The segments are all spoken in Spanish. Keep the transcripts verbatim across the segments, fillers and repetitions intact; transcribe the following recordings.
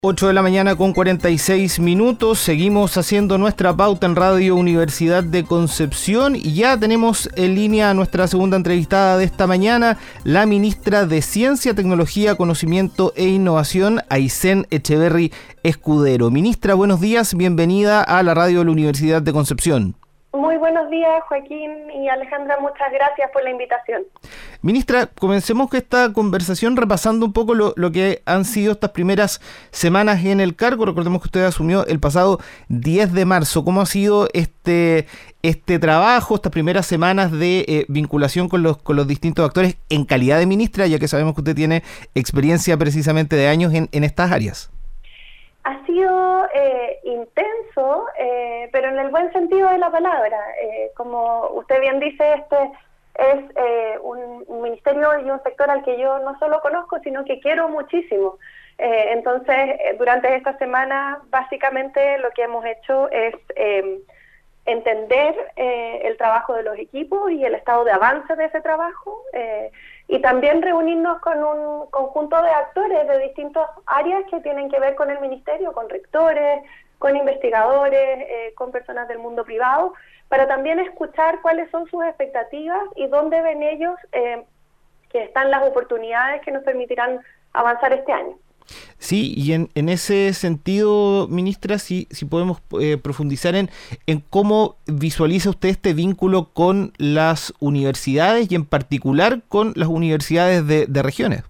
ocho de la mañana con cuarenta y seis minutos, seguimos haciendo nuestra pauta en Radio Universidad de Concepción y ya tenemos en línea a nuestra segunda entrevistada de esta mañana, la ministra de Ciencia, Tecnología, Conocimiento e Innovación, Aysén Echeverri Escudero. Ministra, buenos días, bienvenida a la Radio de la Universidad de Concepción. Muy buenos días, Joaquín y Alejandra, muchas gracias por la invitación. Ministra, comencemos esta conversación repasando un poco lo, lo que han sido estas primeras semanas en el cargo. Recordemos que usted asumió el pasado diez de marzo. ¿Cómo ha sido este, este trabajo, estas primeras semanas de eh, vinculación con los, con los distintos actores en calidad de ministra, ya que sabemos que usted tiene experiencia precisamente de años en, en estas áreas? Ha sido eh, intenso, eh, pero en el buen sentido de la palabra. Eh, como usted bien dice, este es eh, un, un ministerio y un sector al que yo no solo conozco, sino que quiero muchísimo. Eh, entonces, eh, durante esta semana, básicamente lo que hemos hecho es eh, entender eh, el trabajo de los equipos y el estado de avance de ese trabajo, eh, y también reunirnos con un conjunto de actores de distintas áreas que tienen que ver con el ministerio, con rectores, con investigadores, eh, con personas del mundo privado, para también escuchar cuáles son sus expectativas y dónde ven ellos eh, que están las oportunidades que nos permitirán avanzar este año. Sí, y en, en ese sentido, ministra, si, si podemos eh, profundizar en, en cómo visualiza usted este vínculo con las universidades y en particular con las universidades de, de regiones.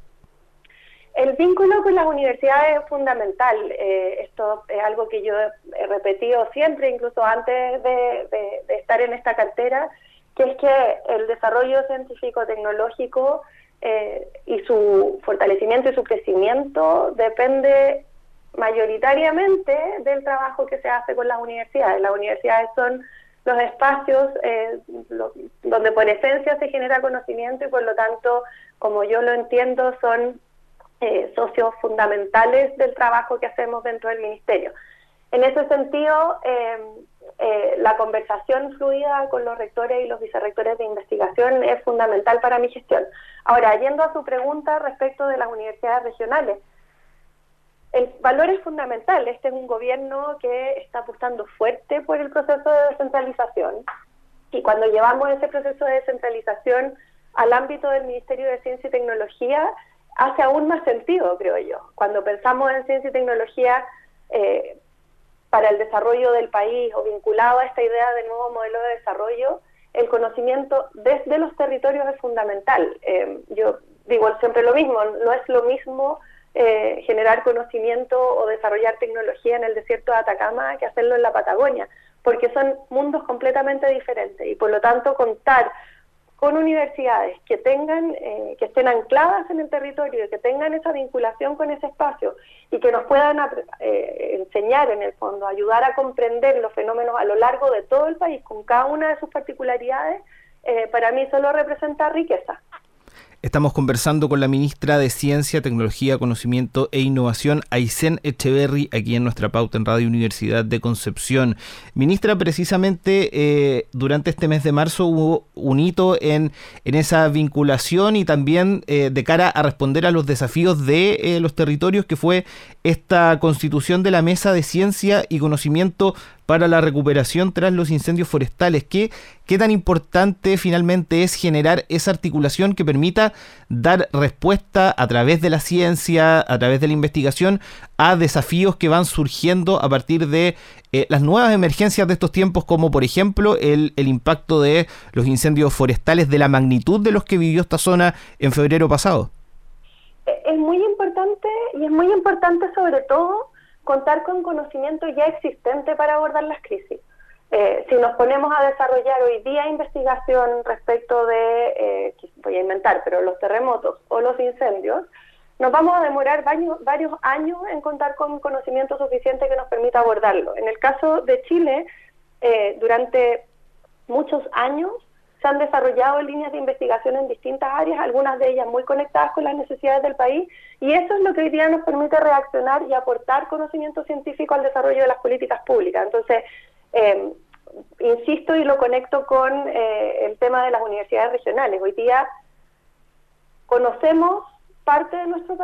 El vínculo con las universidades es fundamental. Eh, esto es algo que yo he repetido siempre, incluso antes de, de, de estar en esta cartera, que es que el desarrollo científico-tecnológico Eh, y su fortalecimiento y su crecimiento depende mayoritariamente del trabajo que se hace con las universidades. Las universidades son los espacios eh, lo, donde por esencia se genera conocimiento y por lo tanto, como yo lo entiendo, son eh, socios fundamentales del trabajo que hacemos dentro del ministerio. En ese sentido, eh, eh, la conversación fluida con los rectores y los vicerrectores de investigación es fundamental para mi gestión. Ahora, yendo a su pregunta respecto de las universidades regionales, el valor es fundamental. Este es un gobierno que está apostando fuerte por el proceso de descentralización, y cuando llevamos ese proceso de descentralización al ámbito del Ministerio de Ciencia y Tecnología, hace aún más sentido, creo yo. Cuando pensamos en ciencia y tecnología eh, para el desarrollo del país o vinculado a esta idea de nuevo modelo de desarrollo, el conocimiento desde los territorios es fundamental. Eh, yo digo siempre lo mismo, no es lo mismo eh, generar conocimiento o desarrollar tecnología en el desierto de Atacama que hacerlo en la Patagonia, porque son mundos completamente diferentes y por lo tanto contar con universidades que tengan, eh, que estén ancladas en el territorio, que tengan esa vinculación con ese espacio y que nos puedan eh, enseñar en el fondo, ayudar a comprender los fenómenos a lo largo de todo el país con cada una de sus particularidades, eh, para mí solo representa riqueza. Estamos conversando con la ministra de Ciencia, Tecnología, Conocimiento e Innovación, Aysén Echeverri, aquí en nuestra pauta en Radio Universidad de Concepción. Ministra, precisamente eh, durante este mes de marzo hubo un hito en, en esa vinculación y también eh, de cara a responder a los desafíos de eh, los territorios, que fue esta constitución de la Mesa de Ciencia y Conocimiento para la recuperación tras los incendios forestales. ¿Qué, qué tan importante finalmente es generar esa articulación que permita dar respuesta a través de la ciencia, a través de la investigación, a desafíos que van surgiendo a partir de eh, las nuevas emergencias de estos tiempos, como por ejemplo el, el impacto de los incendios forestales de la magnitud de los que vivió esta zona en febrero pasado? Es muy importante, y es muy importante sobre todo contar con conocimiento ya existente para abordar las crisis. Eh, si nos ponemos a desarrollar hoy día investigación respecto de, eh, voy a inventar, pero los terremotos o los incendios, nos vamos a demorar varios, varios años en contar con conocimiento suficiente que nos permita abordarlo. En el caso de Chile, eh, durante muchos años se han desarrollado líneas de investigación en distintas áreas, algunas de ellas muy conectadas con las necesidades del país, y eso es lo que hoy día nos permite reaccionar y aportar conocimiento científico al desarrollo de las políticas públicas. Entonces, eh, insisto y lo conecto con eh, el tema de las universidades regionales. Hoy día conocemos parte de nuestro país,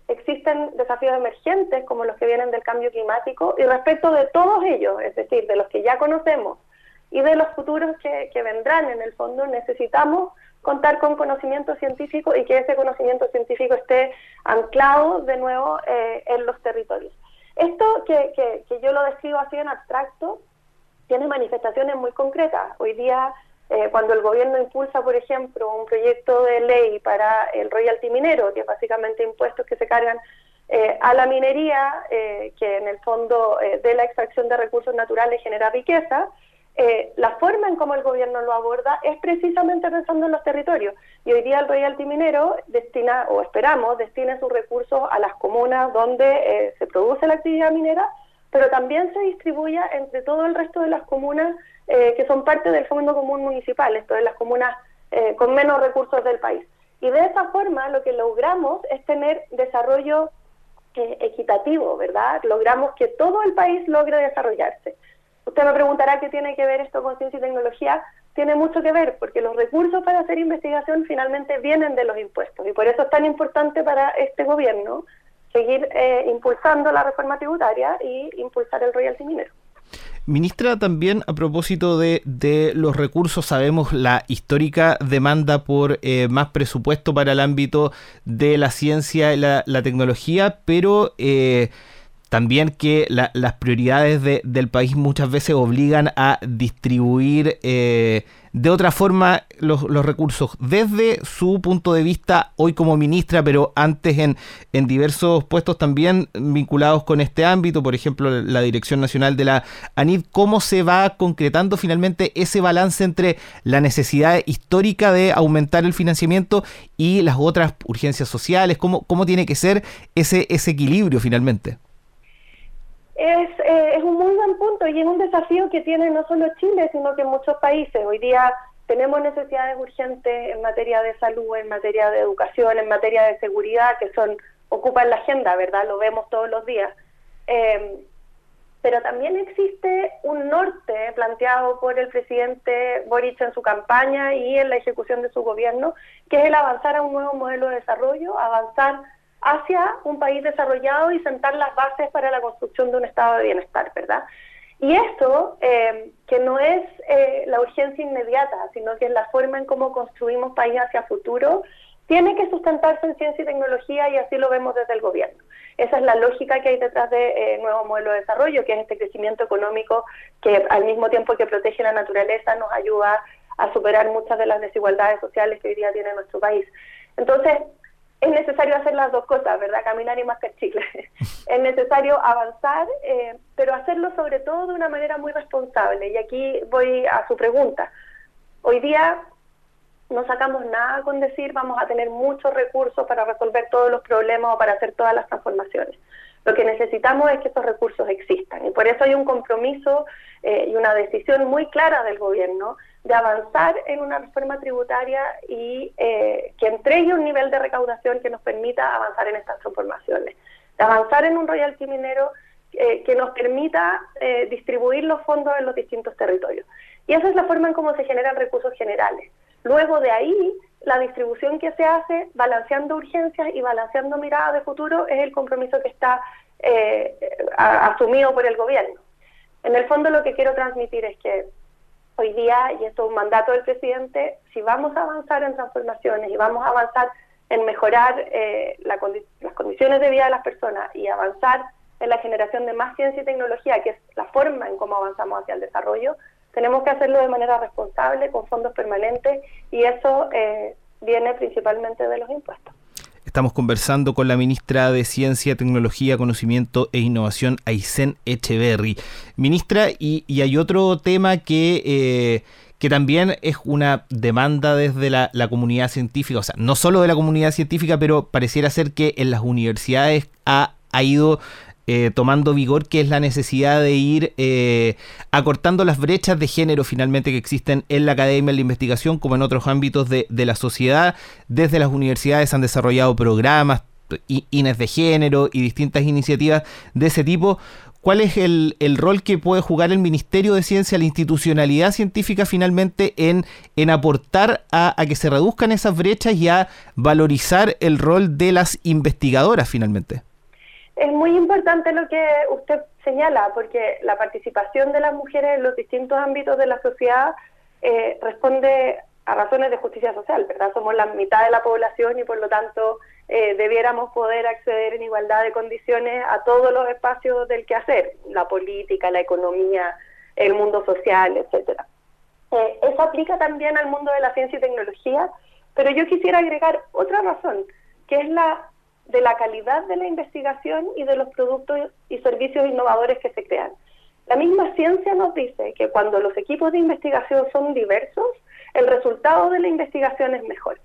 existen desafíos emergentes como los que vienen del cambio climático, y respecto de todos ellos, es decir, de los que ya conocemos y de los futuros que, que vendrán, en el fondo necesitamos contar con conocimiento científico y que ese conocimiento científico esté anclado de nuevo eh, en los territorios. Esto que, que, que yo lo describo así en abstracto tiene manifestaciones muy concretas. Hoy día, eh, cuando el gobierno impulsa, por ejemplo, un proyecto de ley para el royalty minero, que es básicamente impuestos que se cargan eh, a la minería, eh, que en el fondo eh, de la extracción de recursos naturales genera riqueza, Eh, la forma en cómo el gobierno lo aborda es precisamente pensando en los territorios. Y hoy día el royalty minero destina, o esperamos, destine sus recursos a las comunas donde eh, se produce la actividad minera, pero también se distribuya entre todo el resto de las comunas eh, que son parte del Fondo Común Municipal, esto es las comunas eh, con menos recursos del país. Y de esa forma lo que logramos es tener desarrollo eh, equitativo, ¿verdad? Logramos que todo el país logre desarrollarse. Usted me preguntará qué tiene que ver esto con ciencia y tecnología. Tiene mucho que ver, porque los recursos para hacer investigación finalmente vienen de los impuestos, y por eso es tan importante para este gobierno seguir eh, impulsando la reforma tributaria y impulsar el royalty minero. Ministra, también a propósito de, de los recursos, sabemos la histórica demanda por eh, más presupuesto para el ámbito de la ciencia y la, la tecnología, pero eh, también que la, las prioridades de, del país muchas veces obligan a distribuir eh, de otra forma los, los recursos. Desde su punto de vista, hoy como ministra, pero antes en, en diversos puestos también vinculados con este ámbito, por ejemplo, la Dirección Nacional de la ANID, ¿cómo se va concretando finalmente ese balance entre la necesidad histórica de aumentar el financiamiento y las otras urgencias sociales? ¿Cómo, cómo tiene que ser ese, ese equilibrio finalmente? Es, eh, es un muy buen punto, y es un desafío que tiene no solo Chile, sino que muchos países. Hoy día tenemos necesidades urgentes en materia de salud, en materia de educación, en materia de seguridad, que son ocupan la agenda, ¿verdad? Lo vemos todos los días. Eh, pero también existe un norte planteado por el presidente Boric en su campaña y en la ejecución de su gobierno, que es el avanzar a un nuevo modelo de desarrollo, avanzar hacia un país desarrollado y sentar las bases para la construcción de un estado de bienestar, ¿verdad? Y eso, eh, que no es eh, la urgencia inmediata, sino que es la forma en cómo construimos país hacia futuro, tiene que sustentarse en ciencia y tecnología, y así lo vemos desde el gobierno. Esa es la lógica que hay detrás de eh, nuevo modelo de desarrollo, que es este crecimiento económico que al mismo tiempo que protege la naturaleza nos ayuda a superar muchas de las desigualdades sociales que hoy día tiene nuestro país. Entonces, es necesario hacer las dos cosas, ¿verdad? Caminar y mascar chicle. Es necesario avanzar, eh, pero hacerlo sobre todo de una manera muy responsable. Y aquí voy a su pregunta. Hoy día no sacamos nada con decir vamos a tener muchos recursos para resolver todos los problemas o para hacer todas las transformaciones. Lo que necesitamos es que esos recursos existan. Y por eso hay un compromiso eh, y una decisión muy clara del gobierno de avanzar en una reforma tributaria y eh, que entregue un nivel de recaudación que nos permita avanzar en estas transformaciones, de avanzar en un royalty minero eh, que nos permita eh, distribuir los fondos en los distintos territorios. Y esa es la forma en cómo se generan recursos generales. Luego de ahí, la distribución que se hace, balanceando urgencias y balanceando miradas de futuro, es el compromiso que está eh, a, asumido por el gobierno. En el fondo, lo que quiero transmitir es que hoy día, y esto es un mandato del presidente, si vamos a avanzar en transformaciones y vamos a avanzar en mejorar eh, la condi- las condiciones de vida de las personas y avanzar en la generación de más ciencia y tecnología, que es la forma en cómo avanzamos hacia el desarrollo, tenemos que hacerlo de manera responsable, con fondos permanentes, y eso eh, viene principalmente de los impuestos. Estamos conversando con la ministra de Ciencia, Tecnología, Conocimiento e Innovación, Aysén Echeverry. Ministra, y, y hay otro tema que, eh, que también es una demanda desde la, la comunidad científica, o sea, no solo de la comunidad científica, pero pareciera ser que en las universidades ha, ha ido Eh, tomando vigor, que es la necesidad de ir eh, acortando las brechas de género finalmente que existen en la academia, en la investigación, como en otros ámbitos de, de la sociedad. Desde las universidades han desarrollado programas, I N E S de género y distintas iniciativas de ese tipo. ¿Cuál es el, el rol que puede jugar el Ministerio de Ciencia, la institucionalidad científica finalmente en, en aportar a, a que se reduzcan esas brechas y a valorizar el rol de las investigadoras finalmente? Es muy importante lo que usted señala, porque la participación de las mujeres en los distintos ámbitos de la sociedad eh, responde a razones de justicia social, ¿verdad? Somos la mitad de la población y por lo tanto eh, debiéramos poder acceder en igualdad de condiciones a todos los espacios del quehacer, la política, la economía, el mundo social, etcétera. Eh, eso aplica también al mundo de la ciencia y tecnología, pero yo quisiera agregar otra razón, que es la de la calidad de la investigación y de los productos y servicios innovadores que se crean. La misma ciencia nos dice que cuando los equipos de investigación son diversos, el resultado de la investigación es mejor.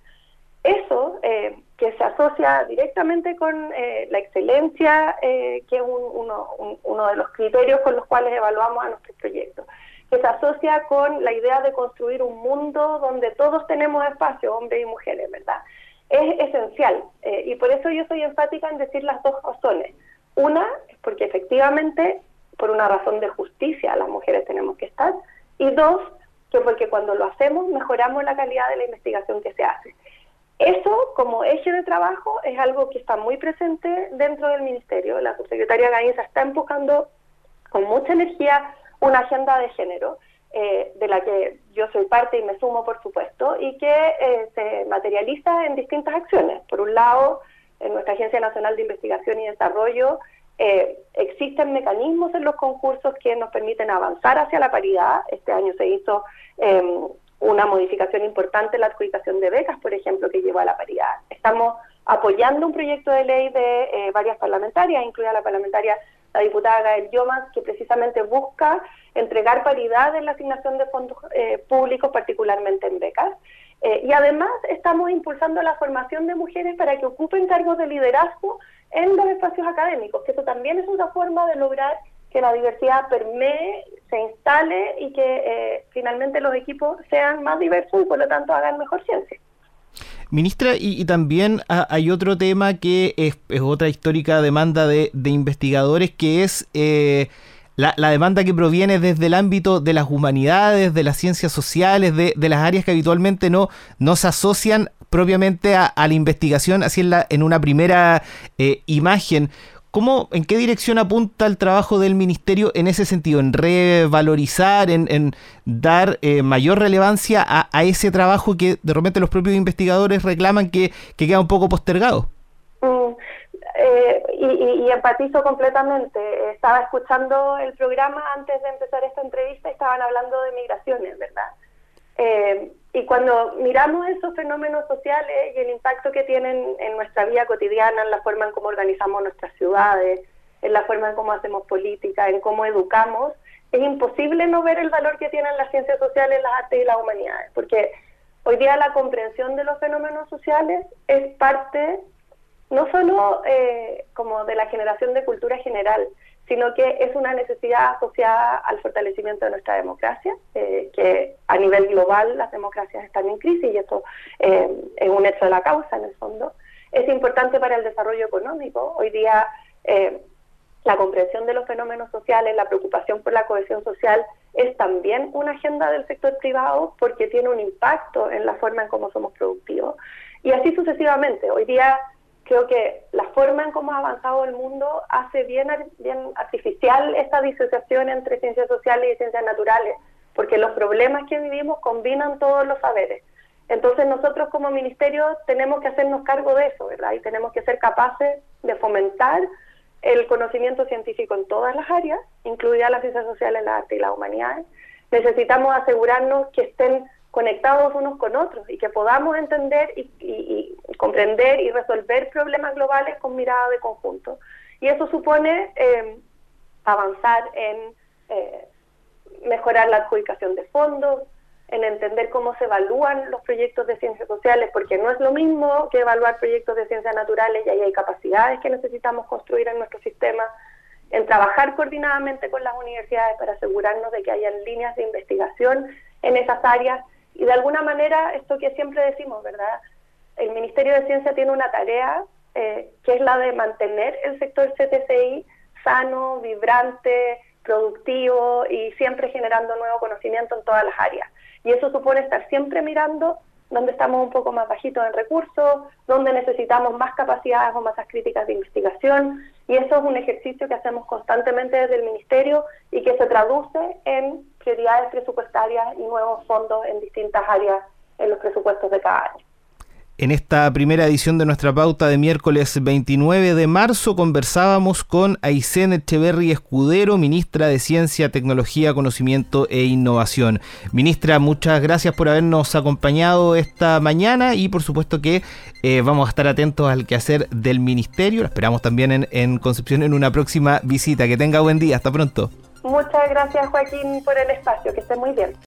Eso, eh, que se asocia directamente con eh, la excelencia, eh, que es un, uno, un, uno de los criterios con los cuales evaluamos a nuestros proyectos, que se asocia con la idea de construir un mundo donde todos tenemos espacio, hombres y mujeres, ¿verdad? Es esencial, eh, y por eso yo soy enfática en decir las dos razones. Una, es porque efectivamente, por una razón de justicia, las mujeres tenemos que estar, y dos, que porque cuando lo hacemos mejoramos la calidad de la investigación que se hace. Eso, como eje de trabajo, es algo que está muy presente dentro del Ministerio. La subsecretaria Gainza está empujando con mucha energía una agenda de género, eh, de la que yo soy parte y me sumo, por supuesto, y que eh, se materializa en distintas acciones. Por un lado, en nuestra Agencia Nacional de Investigación y Desarrollo, eh, existen mecanismos en los concursos que nos permiten avanzar hacia la paridad. Este año se hizo eh, una modificación importante en la adjudicación de becas, por ejemplo, que llevó a la paridad. Estamos apoyando un proyecto de ley de eh, varias parlamentarias, incluida la parlamentaria, la diputada Gael Yomas, que precisamente busca entregar paridad en la asignación de fondos eh, públicos, particularmente en becas. Eh, y además estamos impulsando la formación de mujeres para que ocupen cargos de liderazgo en los espacios académicos, que eso también es una forma de lograr que la diversidad permee, se instale y que eh, finalmente los equipos sean más diversos y por lo tanto hagan mejor ciencia. Ministra, y, y también a, hay otro tema que es, es otra histórica demanda de, de investigadores, que es eh, la, la demanda que proviene desde el ámbito de las humanidades, de las ciencias sociales, de, de las áreas que habitualmente no, no se asocian propiamente a, a la investigación, así en, la, en una primera eh, imagen. ¿Cómo, en qué dirección apunta el trabajo del Ministerio en ese sentido? ¿En revalorizar, en, en dar eh, mayor relevancia a, a ese trabajo que de repente los propios investigadores reclaman que, que queda un poco postergado? Mm, eh, y, y, y empatizo completamente. Estaba escuchando el programa antes de empezar esta entrevista y estaban hablando de migraciones, ¿verdad? Eh, y cuando miramos esos fenómenos sociales y el impacto que tienen en nuestra vida cotidiana, en la forma en cómo organizamos nuestras ciudades, en la forma en cómo hacemos política, en cómo educamos, es imposible no ver el valor que tienen las ciencias sociales, las artes y las humanidades, porque hoy día la comprensión de los fenómenos sociales es parte no solo eh, como de la generación de cultura general, sino que es una necesidad asociada al fortalecimiento de nuestra democracia, eh, que a nivel global las democracias están en crisis y esto eh, es un hecho de la causa en el fondo. Es importante para el desarrollo económico. Hoy día eh, la comprensión de los fenómenos sociales, la preocupación por la cohesión social es también una agenda del sector privado porque tiene un impacto en la forma en cómo somos productivos. Y así sucesivamente. Hoy día creo que la forma en cómo ha avanzado el mundo hace bien, bien artificial esta disociación entre ciencias sociales y ciencias naturales, porque los problemas que vivimos combinan todos los saberes. Entonces nosotros como ministerio tenemos que hacernos cargo de eso, ¿verdad? Y tenemos que ser capaces de fomentar el conocimiento científico en todas las áreas, incluidas las ciencias sociales, las artes y las humanidades. Necesitamos asegurarnos que estén conectados unos con otros y que podamos entender y, y, y comprender y resolver problemas globales con mirada de conjunto. Y eso supone eh, avanzar en eh, mejorar la adjudicación de fondos, en entender cómo se evalúan los proyectos de ciencias sociales, porque no es lo mismo que evaluar proyectos de ciencias naturales, y ahí hay capacidades que necesitamos construir en nuestro sistema, en trabajar coordinadamente con las universidades para asegurarnos de que hayan líneas de investigación en esas áreas. Y de alguna manera, esto que siempre decimos, ¿verdad? El Ministerio de Ciencia tiene una tarea eh, que es la de mantener el sector C T C I sano, vibrante, productivo y siempre generando nuevo conocimiento en todas las áreas. Y eso supone estar siempre mirando dónde estamos un poco más bajitos en recursos, dónde necesitamos más capacidades o masas críticas de investigación, y eso es un ejercicio que hacemos constantemente desde el Ministerio y que se traduce en prioridades presupuestarias y nuevos fondos en distintas áreas en los presupuestos de cada año. En esta primera edición de nuestra pauta de miércoles veintinueve de marzo conversábamos con Aysén Echeverry Escudero, ministra de Ciencia, Tecnología, Conocimiento e Innovación. Ministra, muchas gracias por habernos acompañado esta mañana y por supuesto que eh, vamos a estar atentos al quehacer del Ministerio. Lo esperamos también en, en Concepción en una próxima visita. Que tenga buen día. Hasta pronto. Muchas gracias, Joaquín, por el espacio. Que esté muy bien.